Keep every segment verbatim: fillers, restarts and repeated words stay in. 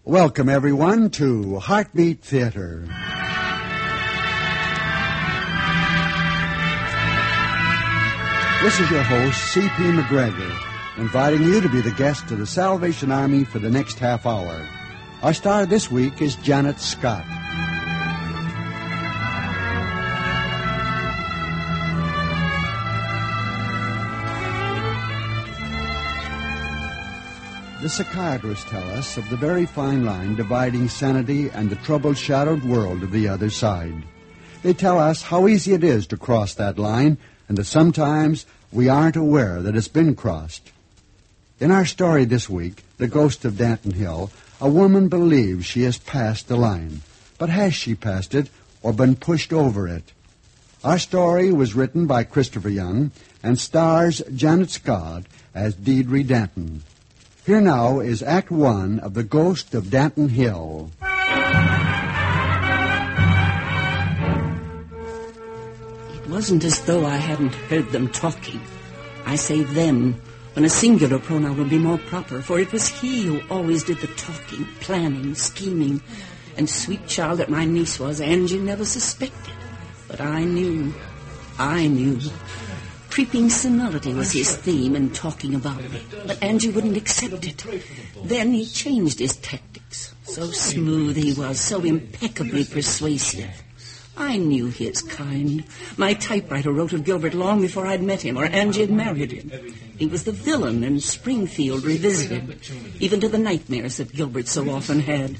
Welcome, everyone, to Heartbeat Theater. This is your host, C P McGregor, inviting you to be the guest of the Salvation Army for the next half hour. Our star this week is Janet Scott. The psychiatrists tell us of the very fine line dividing sanity and the trouble-shadowed world of the other side. They tell us how easy it is to cross that line, and that sometimes we aren't aware that it's been crossed. In our story this week, The Ghost of Danton Hill, a woman believes she has passed the line. But has she passed it or been pushed over it? Our story was written by Christopher Young and stars Janet Scott as Deirdre Danton. Here now is Act One of The Ghost of Danton Hill. It wasn't as though I hadn't heard them talking. I say them, when a singular pronoun would be more proper, for it was he who always did the talking, planning, scheming. And sweet child that my niece was, Angie never suspected. But I knew. I knew. Creeping senility was his theme in talking about me, but Angie wouldn't accept it. Then he changed his tactics. So smooth he was, so impeccably persuasive. I knew his kind. My typewriter wrote of Gilbert long before I'd met him or Angie had married him. He was the villain in Springfield Revisited, even to the nightmares that Gilbert so often had.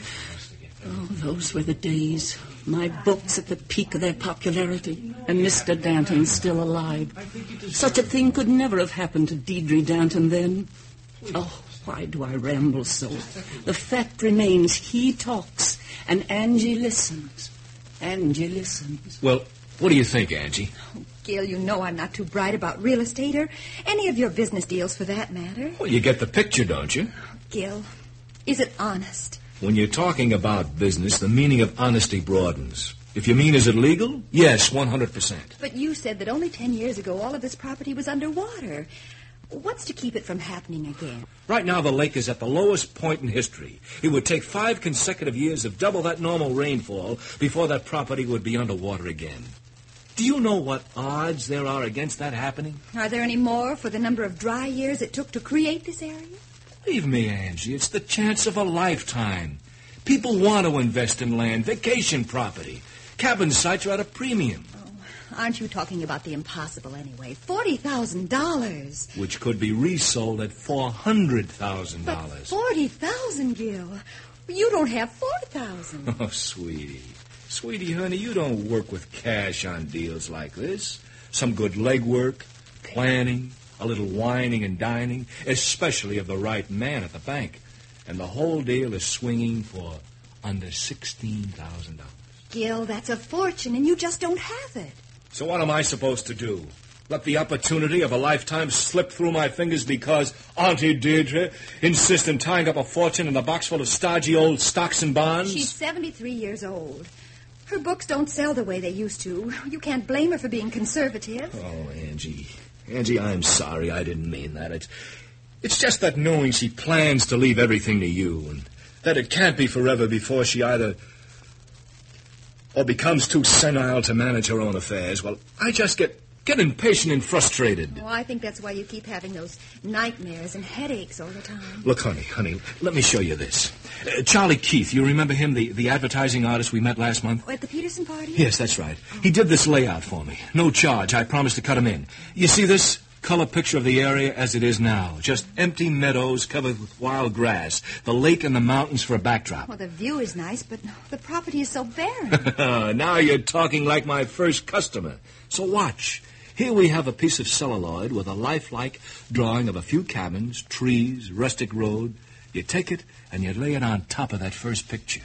Oh, those were the days. My books at the peak of their popularity, and Mister Danton still alive. Such a thing could never have happened to Deirdre Danton then. Oh, why do I ramble so? The fact remains, he talks, and Angie listens. Angie listens. Well, what do you think, Angie? Oh, Gil, you know I'm not too bright about real estate or any of your business deals for that matter. Well, you get the picture, don't you? Gil, is it honest? When you're talking about business, the meaning of honesty broadens. If you mean, is it legal? Yes, one hundred percent. But you said that only ten years ago all of this property was underwater. What's to keep it from happening again? Right now, the lake is at the lowest point in history. It would take five consecutive years of double that normal rainfall before that property would be underwater again. Do you know what odds there are against that happening? Are there any more for the number of dry years it took to create this area? Believe me, Angie, it's the chance of a lifetime. People want to invest in land, vacation property. Cabin sites are at a premium. Oh, aren't you talking about the impossible anyway? forty thousand dollars. Which could be resold at four hundred thousand dollars. But forty thousand dollars, Gil. You don't have four thousand dollars. Oh, sweetie. Sweetie, honey, you don't work with cash on deals like this. Some good legwork, planning, a little whining and dining, especially of the right man at the bank. And the whole deal is swinging for under sixteen thousand dollars. Gil, that's a fortune, and you just don't have it. So what am I supposed to do? Let the opportunity of a lifetime slip through my fingers because Auntie Deirdre insists on tying up a fortune in a box full of stodgy old stocks and bonds? She's seventy-three years old. Her books don't sell the way they used to. You can't blame her for being conservative. Oh, Angie... Angie, I'm sorry. I didn't mean that. It's, it's just that knowing she plans to leave everything to you and that it can't be forever before she either or becomes too senile to manage her own affairs, well, I just get, get impatient and frustrated. Oh, I think that's why you keep having those nightmares and headaches all the time. Look, honey, honey, let me show you this. Uh, Charlie Keith, you remember him, the, the advertising artist we met last month? Oh, at the Peterson party? Yes, that's right. Oh. He did this layout for me. No charge. I promised to cut him in. You see this color picture of the area as it is now? Just empty meadows covered with wild grass. The lake and the mountains for a backdrop. Well, the view is nice, but the property is so barren. Now you're talking like my first customer. So watch. Here we have a piece of celluloid with a lifelike drawing of a few cabins, trees, rustic road. You take it and you lay it on top of that first picture.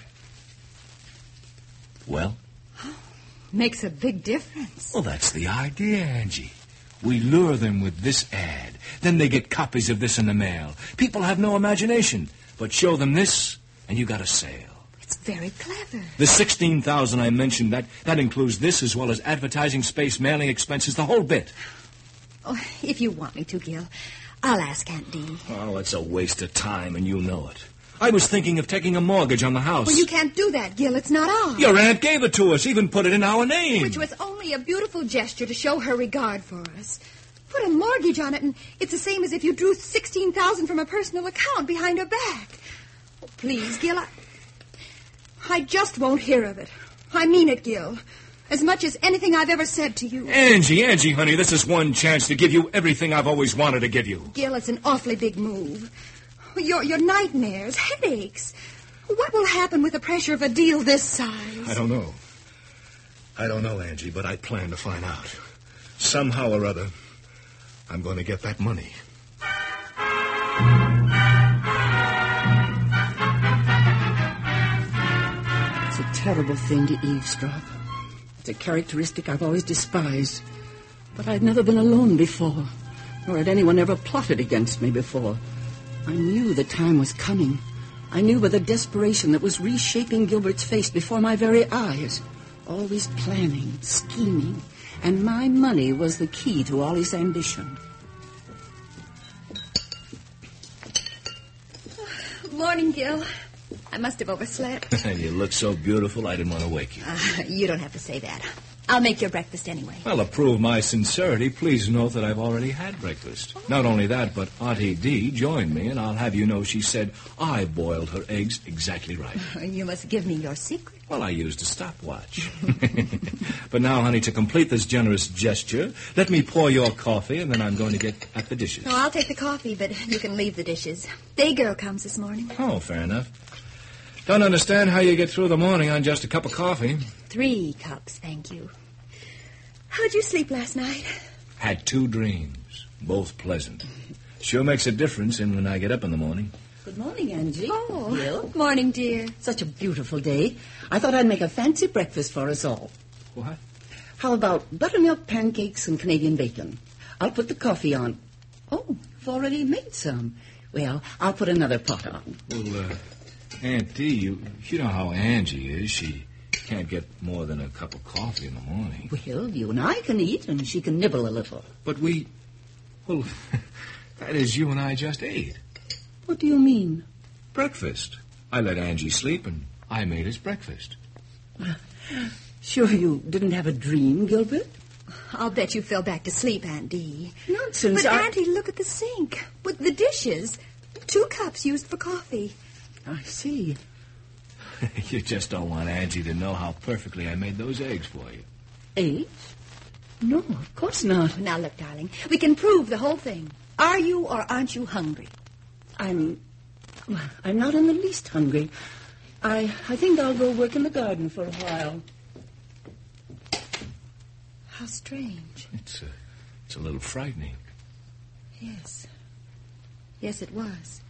Well? Makes a big difference. Well, that's the idea, Angie. We lure them with this ad. Then they get copies of this in the mail. People have no imagination, but show them this and you got a sale. It's very clever. The sixteen thousand dollars I mentioned, that, that includes this as well as advertising space, mailing expenses, the whole bit. Oh, if you want me to, Gil, I'll ask Aunt Dee. Oh, it's a waste of time, and you know it. I was thinking of taking a mortgage on the house. Well, you can't do that, Gil. It's not ours. Your aunt gave it to us, even put it in our name. Which was only a beautiful gesture to show her regard for us. Put a mortgage on it, and it's the same as if you drew sixteen thousand dollars from a personal account behind her back. Oh, please, Gil, I... I just won't hear of it. I mean it, Gil. As much as anything I've ever said to you. Angie, Angie, honey, this is one chance to give you everything I've always wanted to give you. Gil, it's an awfully big move. Your, your nightmares, headaches. What will happen with the pressure of a deal this size? I don't know. I don't know, Angie, but I plan to find out. Somehow or other, I'm going to get that money. It's a terrible thing to eavesdrop. It's a characteristic I've always despised. But I'd never been alone before, nor had anyone ever plotted against me before. I knew the time was coming. I knew by the desperation that was reshaping Gilbert's face before my very eyes. Always planning, scheming, and my money was the key to all his ambition. Morning, Gil. I must have overslept. You look so beautiful, I didn't want to wake you. Uh, you don't have to say that. I'll make your breakfast anyway. Well, to prove my sincerity, please note that I've already had breakfast. Oh. Not only that, but Auntie Dee joined me, and I'll have you know she said I boiled her eggs exactly right. You must give me your secret. Well, I used a stopwatch. But now, honey, to complete this generous gesture, let me pour your coffee, and then I'm going to get at the dishes. Oh, I'll take the coffee, but you can leave the dishes. Day girl comes this morning. Oh, fair enough. Don't understand how you get through the morning on just a cup of coffee. Three cups, thank you. How'd you sleep last night? Had two dreams, both pleasant. Sure makes a difference in when I get up in the morning. Good morning, Angie. Oh, Gil. Morning, dear. Such a beautiful day. I thought I'd make a fancy breakfast for us all. What? How about buttermilk pancakes and Canadian bacon? I'll put the coffee on. Oh, you've already made some. Well, I'll put another pot on. Well, uh, Aunt Dee, you, you know how Angie is. She can't get more than a cup of coffee in the morning. Well, you and I can eat, and she can nibble a little. But we... Well, that is, you and I just ate. What do you mean? Breakfast. I let Angie sleep, and I made us breakfast. Sure you didn't have a dream, Gilbert? I'll bet you fell back to sleep, Aunt Dee. Nonsense. But, I... Auntie, look at the sink. With the dishes. Two cups used for coffee. I see. You just don't want Angie to know how perfectly I made those eggs for you. Eggs? No, of course not. Now, look, darling, we can prove the whole thing. Are you or aren't you hungry? I'm... I'm not in the least hungry. I, I think I'll go work in the garden for a while. How strange. It's a, it's a little frightening. Yes. Yes, it was.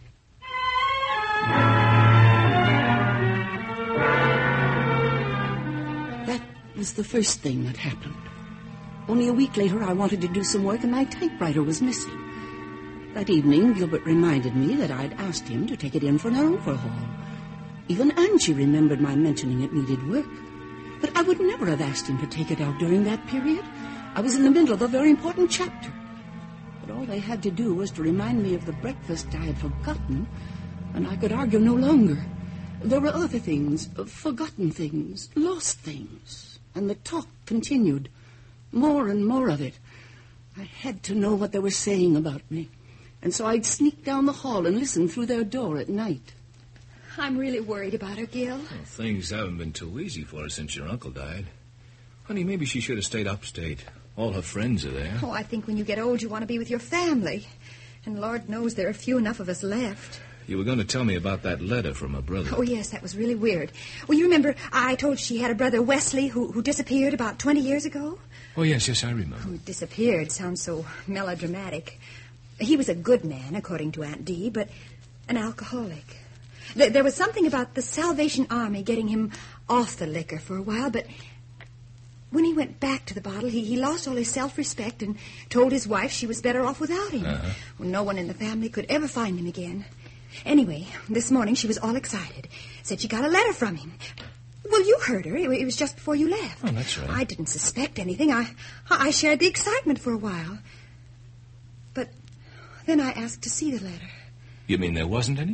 That was the first thing that happened. Only a week later, I wanted to do some work, and my typewriter was missing. That evening, Gilbert reminded me that I'd asked him to take it in for an overhaul. Even Angie remembered my mentioning it needed work. But I would never have asked him to take it out during that period. I was in the middle of a very important chapter. But all they had to do was to remind me of the breakfast I had forgotten, and I could argue no longer. There were other things, forgotten things, lost things, and the talk continued. More and more of it. I had to know what they were saying about me, and so I'd sneak down the hall and listen through their door at night. I'm really worried about her, Gil. Well, things haven't been too easy for her since your uncle died. Honey, maybe she should have stayed upstate. All her friends are there. Oh, I think when you get old, you want to be with your family. And Lord knows there are few enough of us left. You were going to tell me about that letter from her brother. Oh, yes, that was really weird. Well, you remember I told she had a brother, Wesley, who, who disappeared about twenty years ago? Oh, yes, yes, I remember. Oh, disappeared sounds so melodramatic. He was a good man, according to Aunt Dee, but an alcoholic. Th- there was something about the Salvation Army getting him off the liquor for a while, but when he went back to the bottle, he, he lost all his self-respect and told his wife she was better off without him. Uh-huh. Well, no one in the family could ever find him again. Anyway, this morning she was all excited. Said she got a letter from him. Well, you heard her. It, it was just before you left. Oh, that's right. I didn't suspect anything. I, I shared the excitement for a while. But then I asked to see the letter. You mean there wasn't any?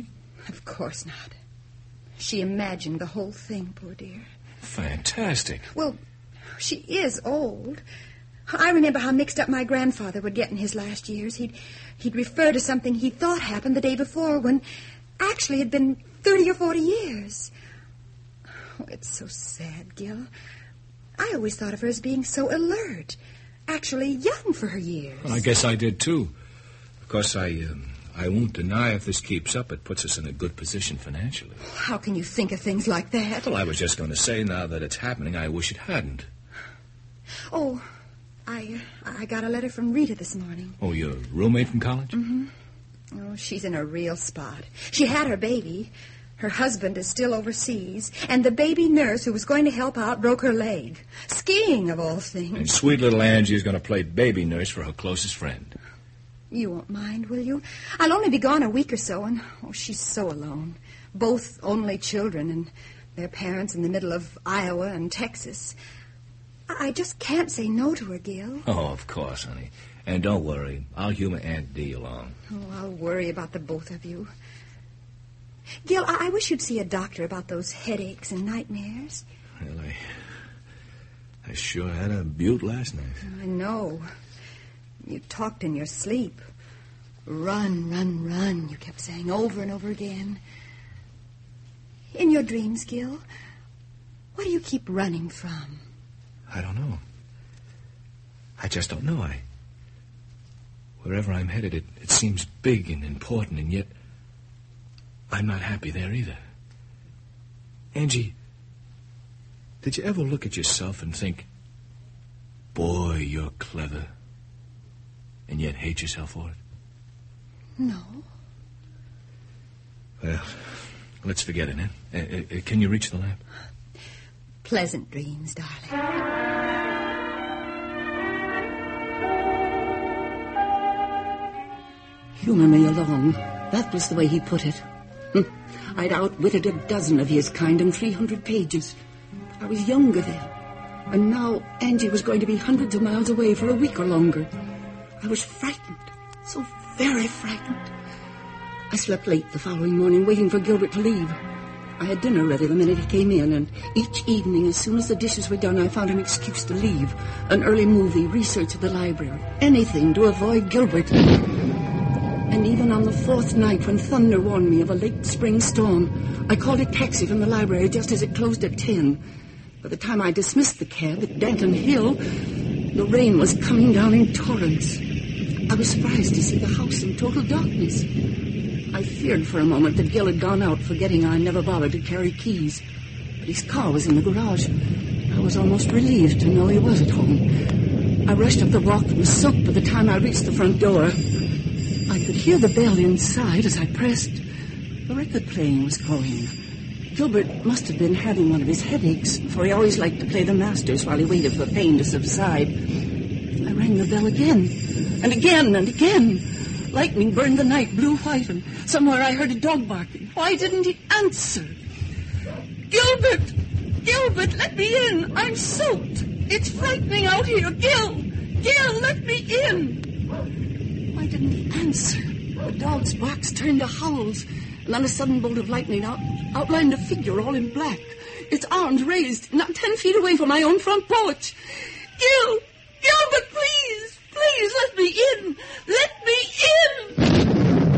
Of course not. She imagined the whole thing, poor dear. Fantastic. Well, she is old. I remember how mixed up my grandfather would get in his last years. He'd, he'd refer to something he thought happened the day before when actually it had been thirty or forty years. Oh, it's so sad, Gil. I always thought of her as being so alert, actually young for her years. Well, I guess I did, too. Of course, I, um, I won't deny if this keeps up, it puts us in a good position financially. How can you think of things like that? Well, I was just going to say, now that it's happening, I wish it hadn't. Oh, I uh, I got a letter from Rita this morning. Oh, your roommate from college? Mm-hmm. Oh, she's in a real spot. She had her baby. Her husband is still overseas, and the baby nurse who was going to help out broke her leg. Skiing, of all things. And sweet little Angie is going to play baby nurse for her closest friend. You won't mind, will you? I'll only be gone a week or so, and oh, she's so alone. Both only children, and their parents in the middle of Iowa and Texas. I just can't say no to her, Gil. Oh, of course, honey. And don't worry. I'll humor Aunt Dee along. Oh, I'll worry about the both of you. Gil, I, I wish you'd see a doctor about those headaches and nightmares. Well, I... I sure had a beaut last night. I know. You talked in your sleep. Run, run, run, you kept saying over and over again. In your dreams, Gil, what do you keep running from? I don't know. I just don't know. I... Wherever I'm headed, it, it seems big and important, and yet I'm not happy there either. Angie, did you ever look at yourself and think, boy, you're clever, and yet hate yourself for it? No. Well, let's forget it, eh? Uh, uh, can you reach the lamp? Pleasant dreams, darling. Humor me alone. That was the way he put it. I'd outwitted a dozen of his kind in three hundred pages. I was younger then. And now Angie was going to be hundreds of miles away for a week or longer. I was frightened. So very frightened. I slept late the following morning, waiting for Gilbert to leave. I had dinner ready the minute he came in, and each evening, as soon as the dishes were done, I found an excuse to leave. An early movie, research at the library, anything to avoid Gilbert. And even on the fourth night, when thunder warned me of a late spring storm, I called a taxi from the library just as it closed at ten. By the time I dismissed the cab at Danton Hill, the rain was coming down in torrents. I was surprised to see the house in total darkness. I feared for a moment that Gil had gone out, forgetting I never bothered to carry keys. But his car was in the garage. I was almost relieved to know he was at home. I rushed up the walk and was soaked by the time I reached the front door. I could hear the bell inside as I pressed. The record playing was going. Gilbert must have been having one of his headaches, for he always liked to play the masters while he waited for pain to subside. I rang the bell again, and again, and again. Lightning burned the night blue-white, and somewhere I heard a dog barking. Why didn't he answer? Gilbert! Gilbert, let me in! I'm soaked! It's frightening out here! Gil! Gil, let me in! Why didn't he answer? The dog's barks turned to howls, and then a sudden bolt of lightning out, outlined a figure all in black, its arms raised, not ten feet away from my own front porch. Gil! Gilbert, please! Please, let me in! Let me in!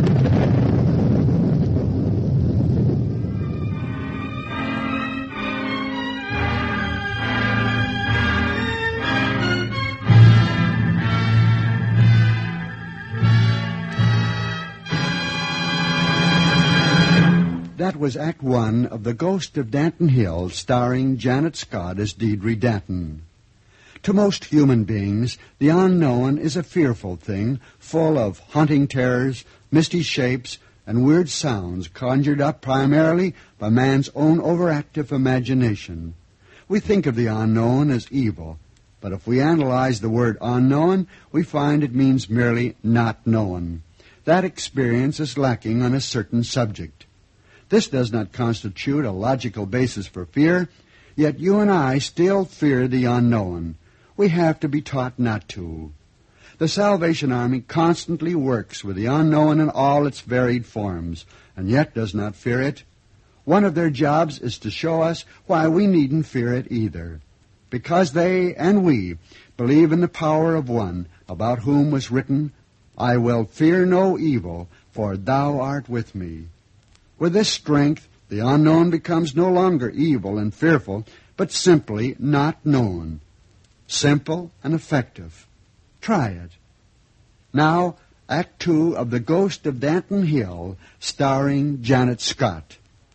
That was Act One of The Ghost of Danton Hill, starring Janet Scott as Deirdre Danton. To most human beings, the unknown is a fearful thing, full of haunting terrors, misty shapes, and weird sounds conjured up primarily by man's own overactive imagination. We think of the unknown as evil, but if we analyze the word unknown, we find it means merely not known. That experience is lacking on a certain subject. This does not constitute a logical basis for fear, yet you and I still fear the unknown. We have to be taught not to. The Salvation Army constantly works with the unknown in all its varied forms, and yet does not fear it. One of their jobs is to show us why we needn't fear it either, because they and we believe in the power of one about whom was written, I will fear no evil, for thou art with me. With this strength, the unknown becomes no longer evil and fearful, but simply not known. Simple and effective. Try it. Now, Act Two of The Ghost of Danton Hill, starring Janet Scott.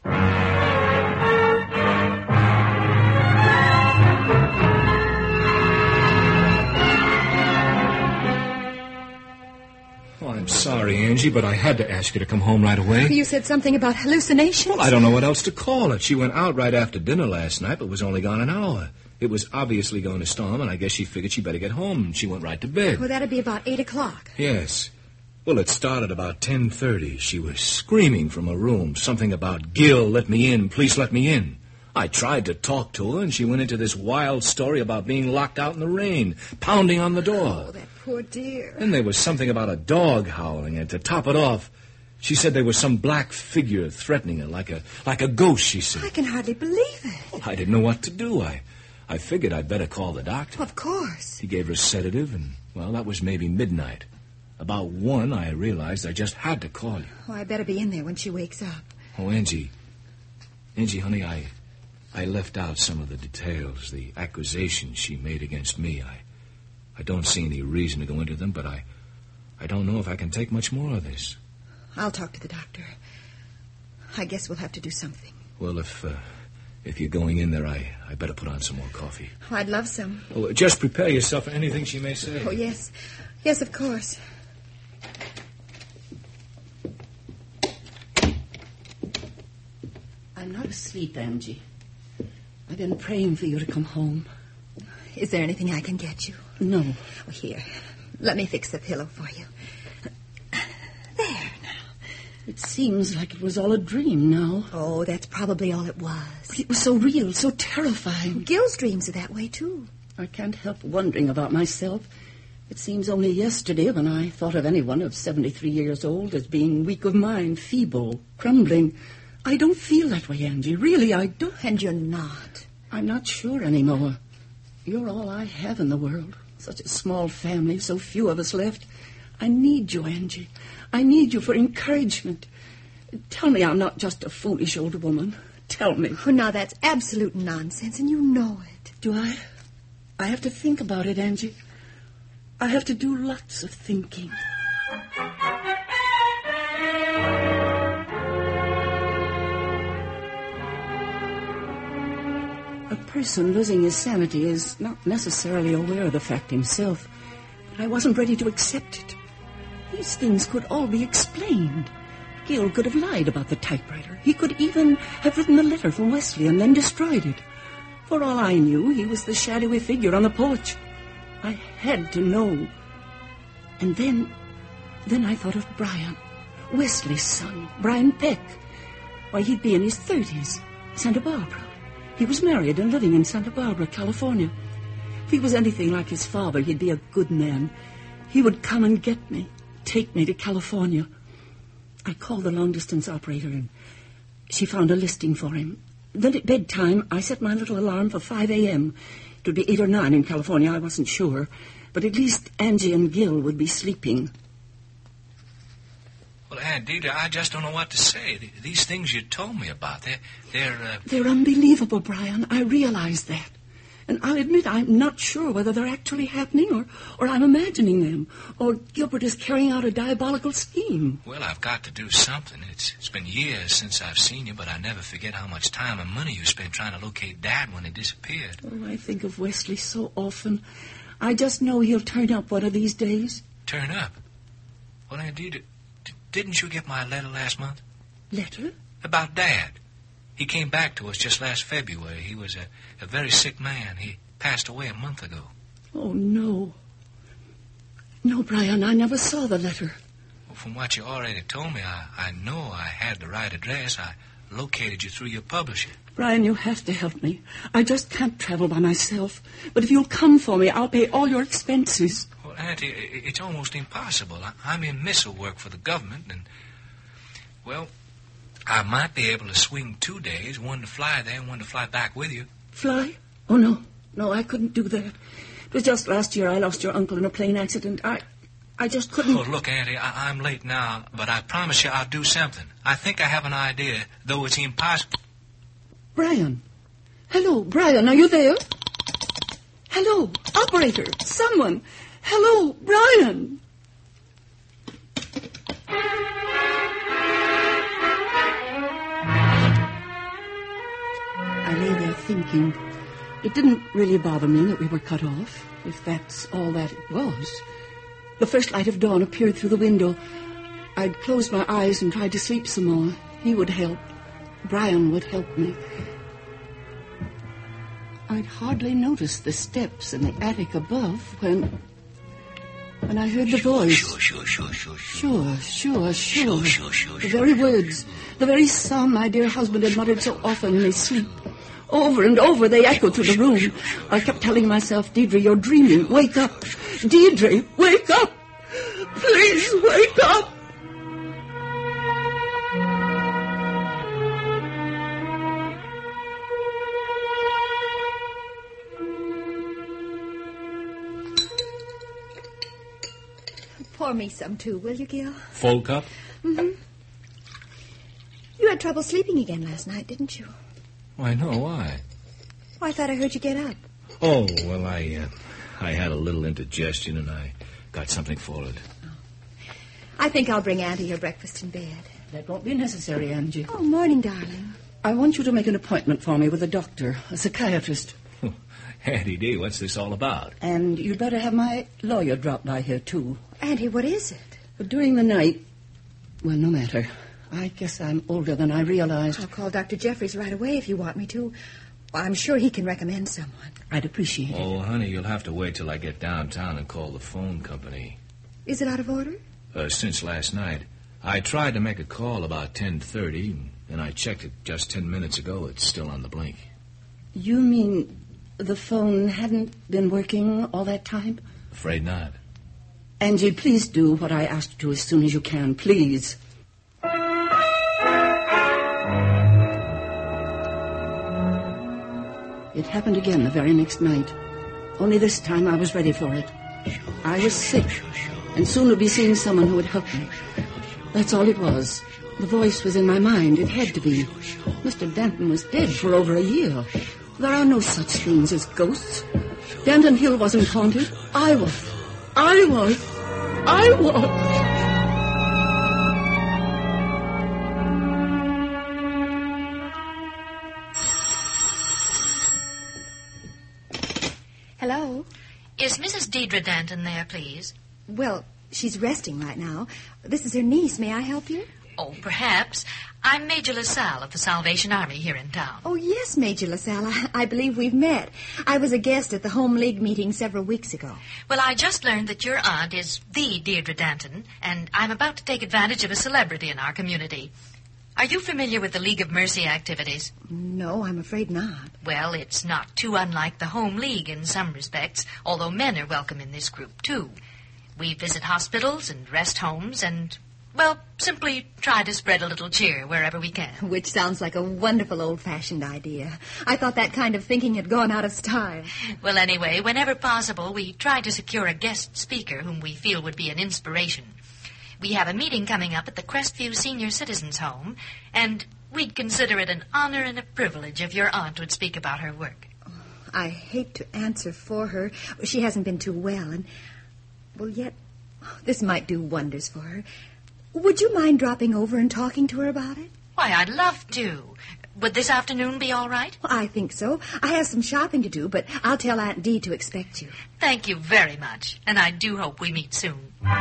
I'm sorry, Angie, but I had to ask you to come home right away. You said something about hallucinations? Well, I don't know what else to call it. She went out right after dinner last night, but was only gone an hour. It was obviously going to storm, and I guess she figured she better get home, and she went right to bed. Well, that'd be about eight o'clock. Yes. Well, it started about ten thirty. She was screaming from her room, something about, Gil, let me in, please let me in. I tried to talk to her, and she went into this wild story about being locked out in the rain, pounding on the door. Oh, that poor dear. Then there was something about a dog howling, and to top it off, she said there was some black figure threatening her, like a like a ghost, she said. I can hardly believe it. Well, I didn't know what to do. I, I figured I'd better call the doctor. Of course. He gave her a sedative, and, well, that was maybe midnight. About one, I realized I just had to call you. Oh, I better be in there when she wakes up. Oh, Angie. Angie, honey, I... I left out some of the details, the accusations she made against me. I I don't see any reason to go into them, but I I don't know if I can take much more of this. I'll talk to the doctor. I guess we'll have to do something. Well, if uh, if you're going in there, I, I better put on some more coffee. Oh, I'd love some. Oh, just prepare yourself for anything she may say. Oh, yes. Yes, of course. I'm not asleep, Angie. I've been praying for you to come home. Is there anything I can get you? No. Oh, here. Let me fix the pillow for you. There, now. It seems like it was all a dream now. Oh, that's probably all it was. But it was so real, so terrifying. Gil's dreams are that way, too. I can't help wondering about myself. It seems only yesterday when I thought of anyone of seventy-three years old as being weak of mind, feeble, crumbling. I don't feel that way, Angie. Really, I don't. And you're not. I'm not sure anymore. You're all I have in the world. Such a small family, so few of us left. I need you, Angie. I need you for encouragement. Tell me I'm not just a foolish old woman. Tell me. Oh, now, that's absolute nonsense, and you know it. Do I? I have to think about it, Angie. I have to do lots of thinking. A person losing his sanity is not necessarily aware of the fact himself, but I wasn't ready to accept it. These things could all be explained. Gil could have lied about the typewriter. He could even have written the letter from Wesley and then destroyed it. For all I knew, he was the shadowy figure on the porch. I had to know. And then, then I thought of Brian, Wesley's son, Brian Peck. Why, he'd be in his thirties, Santa Barbara. He was married and living in Santa Barbara, California. If he was anything like his father, he'd be a good man. He would come and get me, take me to California. I called the long-distance operator, and she found a listing for him. Then at bedtime, I set my little alarm for five a.m. It would be eight or nine in California, I wasn't sure. But at least Angie and Gil would be sleeping. Well, Aunt Dita, I just don't know what to say. These things you told me about, they're... They're, uh... they're unbelievable, Brian. I realize that. And I'll admit I'm not sure whether they're actually happening or, or I'm imagining them, or Gilbert is carrying out a diabolical scheme. Well, I've got to do something. It's, it's been years since I've seen you, but I never forget how much time and money you spent trying to locate Dad when he disappeared. Oh, I think of Wesley so often. I just know he'll turn up one of these days. Turn up? Well, Aunt Dita, d- didn't you get my letter last month? Letter? About Dad. He came back to us just last February. He was a, a very sick man. He passed away a month ago. Oh, no. No, Brian, I never saw the letter. Well, from what you already told me, I, I know I had the right address. I located you through your publisher. Brian, you have to help me. I just can't travel by myself. But if you'll come for me, I'll pay all your expenses. Well, Well, Auntie, it's almost impossible. I'm in missile work for the government, and, well, I might be able to swing two days, one to fly there and one to fly back with you. Fly? Oh, no. No, I couldn't do that. It was just last year I lost your uncle in a plane accident. I I just couldn't... Oh, look, Auntie, I- I'm late now, but I promise you I'll do something. I think I have an idea, though it's impossible. Brian. Hello, Brian, are you there? Hello, operator, someone. Hello, Brian. I lay there thinking. It didn't really bother me that we were cut off, if that's all that it was. The first light of dawn appeared through the window. I'd closed my eyes and tried to sleep some more. He would help. Brian would help me. I'd hardly noticed the steps in the attic above when... when I heard the voice. Sure, sure, sure, sure, Sure, sure, sure. Sure, sure, sure, The sure. very words, the very psalm my dear husband had muttered so often in his sleep. Over and over they echoed through the room. I kept telling myself, Deirdre, you're dreaming. Wake up. Deirdre, wake up. Please, wake up. Pour me some, too, will you, Gil? Full cup? Mm-hmm. You had trouble sleeping again last night, didn't you? Why, no, why? Oh, I thought I heard you get up. Oh, well, I, uh, I had a little indigestion, and I got something for it. I think I'll bring Auntie her breakfast in bed. That won't be necessary, Angie. Oh, morning, darling. I want you to make an appointment for me with a doctor, a psychiatrist. Auntie D, what's this all about? And you'd better have my lawyer drop by here, too. Auntie, what is it? But during the night... Well, no matter. I guess I'm older than I realized. I'll call Doctor Jeffries right away if you want me to. Well, I'm sure he can recommend someone. I'd appreciate it. Oh, honey, you'll have to wait till I get downtown and call the phone company. Is it out of order? Uh, since last night. I tried to make a call about ten thirty, and I checked it just ten minutes ago. It's still on the blink. You mean the phone hadn't been working all that time? Afraid not. Angie, please do what I asked you as soon as you can, please. It happened again the very next night. Only this time I was ready for it. I was sick, and soon would be seeing someone who would help me. That's all it was. The voice was in my mind. It had to be. Mister Danton was dead for over a year. There are no such things as ghosts. Danton Hill wasn't haunted. I was. I was. I was. Hello? Is Missus Deirdre Danton there, please? Well, she's resting right now. This is her niece. May I help you? Oh, perhaps. I'm Major LaSalle of the Salvation Army here in town. Oh, yes, Major LaSalle. I, I believe we've met. I was a guest at the Home League meeting several weeks ago. Well, I just learned that your aunt is the Deirdre Danton, and I'm about to take advantage of a celebrity in our community. Are you familiar with the League of Mercy activities? No, I'm afraid not. Well, it's not too unlike the Home League in some respects, although men are welcome in this group, too. We visit hospitals and rest homes and, well, simply try to spread a little cheer wherever we can. Which sounds like a wonderful old-fashioned idea. I thought that kind of thinking had gone out of style. Well, anyway, whenever possible, we try to secure a guest speaker whom we feel would be an inspiration. We have a meeting coming up at the Crestview Senior Citizens Home, and we'd consider it an honor and a privilege if your aunt would speak about her work. I hate to answer for her. She hasn't been too well, and, well, yet, this might do wonders for her. Would you mind dropping over and talking to her about it? Why, I'd love to. Would this afternoon be all right? Well, I think so. I have some shopping to do, but I'll tell Aunt Dee to expect you. Thank you very much, and I do hope we meet soon.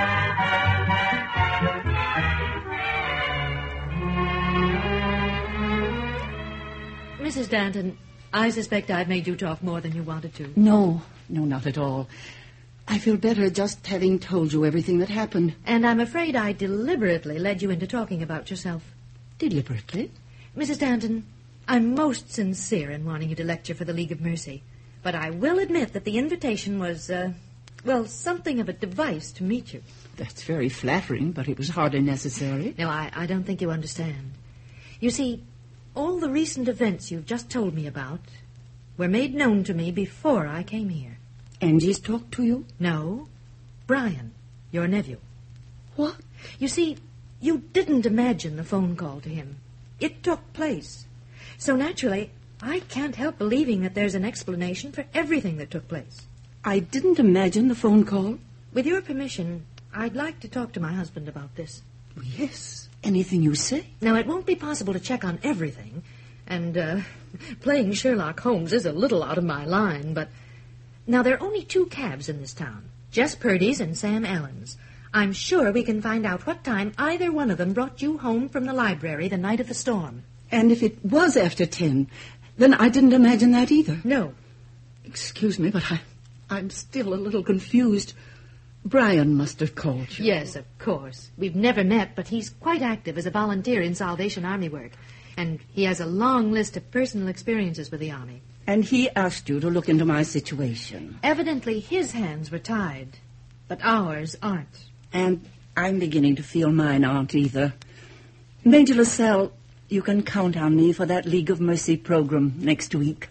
Missus Danton, I suspect I've made you talk more than you wanted to. No, no, not at all. I feel better just having told you everything that happened. And I'm afraid I deliberately led you into talking about yourself. Deliberately? Missus Danton, I'm most sincere in wanting you to lecture for the League of Mercy. But I will admit that the invitation was, uh, well, something of a device to meet you. That's very flattering, but it was hardly necessary. No, I, I don't think you understand. You see, all the recent events you've just told me about were made known to me before I came here. Angie's talked to you? No, Brian, your nephew. What? You see, you didn't imagine the phone call to him. It took place. So naturally, I can't help believing that there's an explanation for everything that took place. I didn't imagine the phone call? With your permission, I'd like to talk to my husband about this. Yes, anything you say. Now, it won't be possible to check on everything, and uh, playing Sherlock Holmes is a little out of my line, but... Now, there are only two cabs in this town, Jess Purdy's and Sam Allen's. I'm sure we can find out what time either one of them brought you home from the library the night of the storm. And if it was after ten, then I didn't imagine that either. No. Excuse me, but I, I'm still a little confused. Brian must have called you. Yes, of course. We've never met, but he's quite active as a volunteer in Salvation Army work. And he has a long list of personal experiences with the Army. And he asked you to look into my situation. Evidently, his hands were tied, but ours aren't. And I'm beginning to feel mine aren't either. Major LaSalle, you can count on me for that League of Mercy program next week.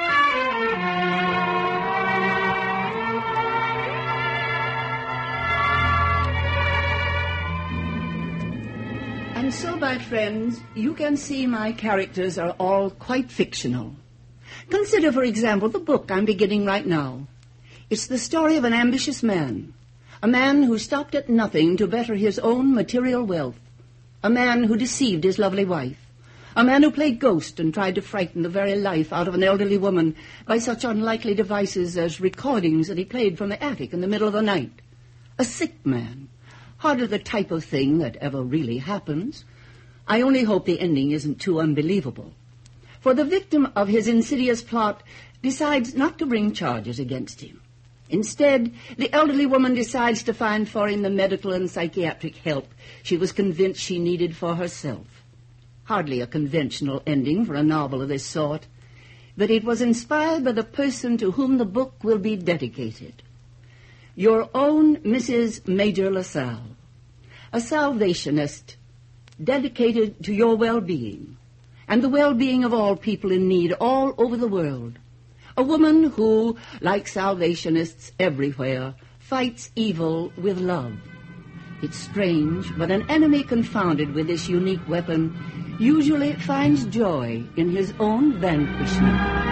And so, my friends, you can see my characters are all quite fictional. Consider, for example, the book I'm beginning right now. It's the story of an ambitious man, a man who stopped at nothing to better his own material wealth, a man who deceived his lovely wife, a man who played ghost and tried to frighten the very life out of an elderly woman by such unlikely devices as recordings that he played from the attic in the middle of the night, a sick man, hardly the type of thing that ever really happens. I only hope the ending isn't too unbelievable. For the victim of his insidious plot decides not to bring charges against him. Instead, the elderly woman decides to find for him the medical and psychiatric help she was convinced she needed for herself. Hardly a conventional ending for a novel of this sort, but it was inspired by the person to whom the book will be dedicated. Your own Missus Major LaSalle, a Salvationist dedicated to your well-being and the well-being of all people in need all over the world. A woman who, like Salvationists everywhere, fights evil with love. It's strange, but an enemy confounded with this unique weapon usually finds joy in his own vanquishment.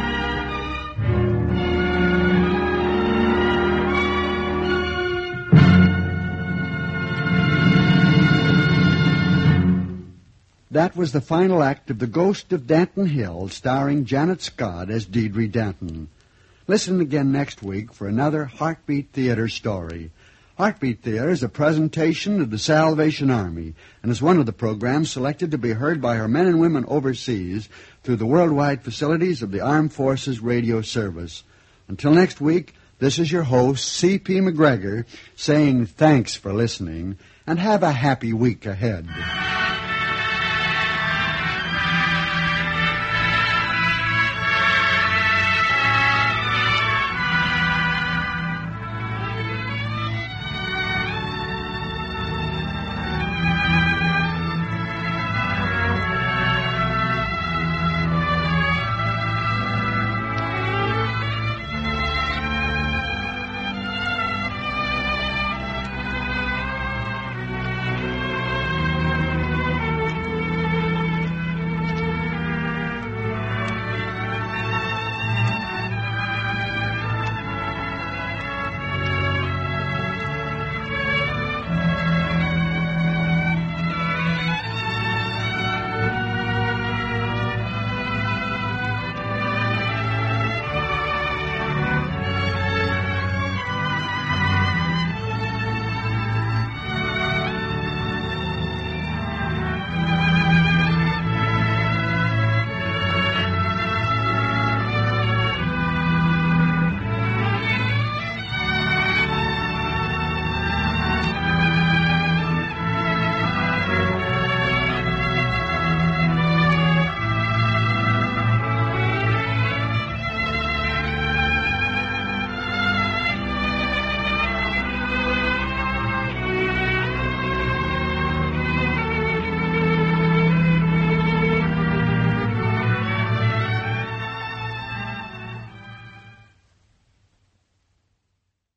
That was the final act of The Ghost of Danton Hill, starring Janet Scott as Deidre Danton. Listen again next week for another Heartbeat Theater story. Heartbeat Theater is a presentation of the Salvation Army and is one of the programs selected to be heard by our men and women overseas through the worldwide facilities of the Armed Forces Radio Service. Until next week, this is your host, C P McGregor, saying thanks for listening and have a happy week ahead.